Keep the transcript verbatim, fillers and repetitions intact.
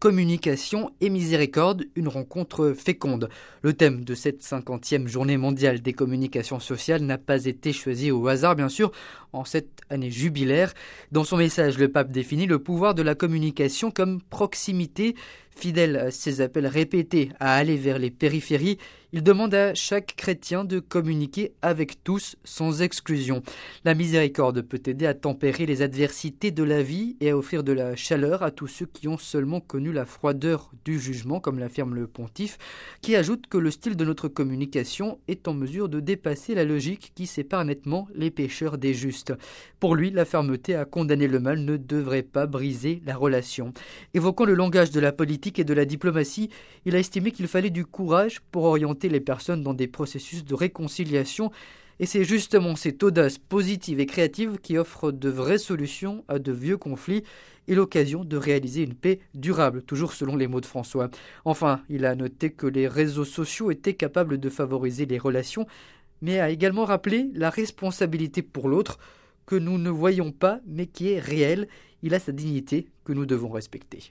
communication et miséricorde, une rencontre féconde. Le thème de cette cinquantième journée mondiale des communications sociales n'a pas été choisi au hasard, bien sûr, en cette année jubilaire. Dans son message, le pape définit le pouvoir de la communication comme proximité. Fidèle à ses appels répétés à aller vers les périphéries, il demande à chaque chrétien de communiquer avec tous, sans exclusion. La miséricorde peut aider à tempérer les adversités de la vie et à offrir de la chaleur à tous ceux qui ont seulement connu la froideur du jugement, comme l'affirme le pontife, qui ajoute que le style de notre communication est en mesure de dépasser la logique qui sépare nettement les pécheurs des justes. Pour lui, la fermeté à condamner le mal ne devrait pas briser la relation. Évoquant le langage de la politique et de la diplomatie, il a estimé qu'il fallait du courage pour orienter les personnes dans des processus de réconciliation. Et c'est justement cette audace positive et créative qui offre de vraies solutions à de vieux conflits et l'occasion de réaliser une paix durable, toujours selon les mots de François. Enfin, il a noté que les réseaux sociaux étaient capables de favoriser les relations, mais a également rappelé la responsabilité pour l'autre que nous ne voyons pas, mais qui est réelle. Il a sa dignité que nous devons respecter.